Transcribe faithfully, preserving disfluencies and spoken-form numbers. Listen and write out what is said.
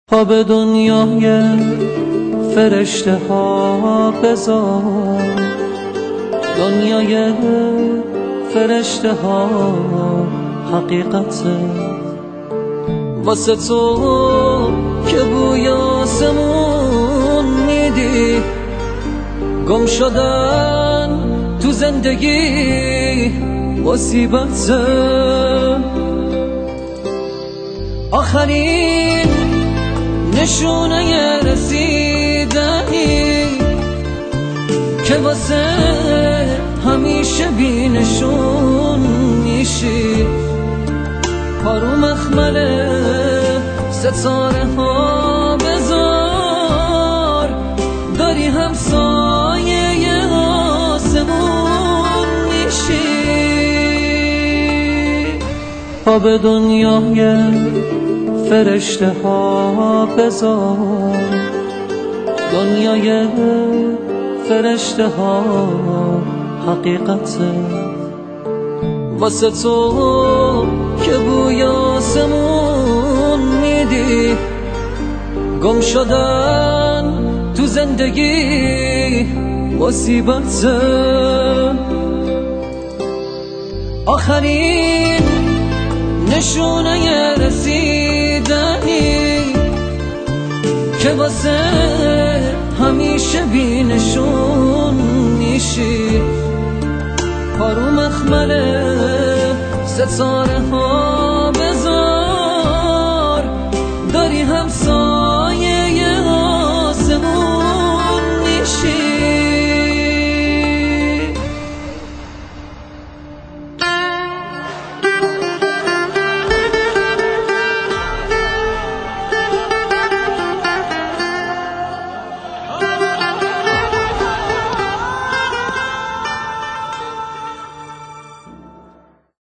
پا به دنیای فرشته ها بذار، دنیای فرشته ها حقیقته واسه تو که بوی آسمون میدی. گم شدن تو زندگی مصیبته، آخرین نشونه رسیدنی که واسه همیشه بی نشون میشی. پارو مخمل ستاره ها بذار، داری همسایه آسمون میشی. پا به دنیای فرشته ها بذار، دنیای فرشته ها حقیقته واسه تو که بوی آسمون میدی. گم شدن تو زندگی مصیبته، آخرین نشونه رسیدنی که واسه همیشه بی نشون میشی. پارو مخمل ستاره ها بذار، داری همسایه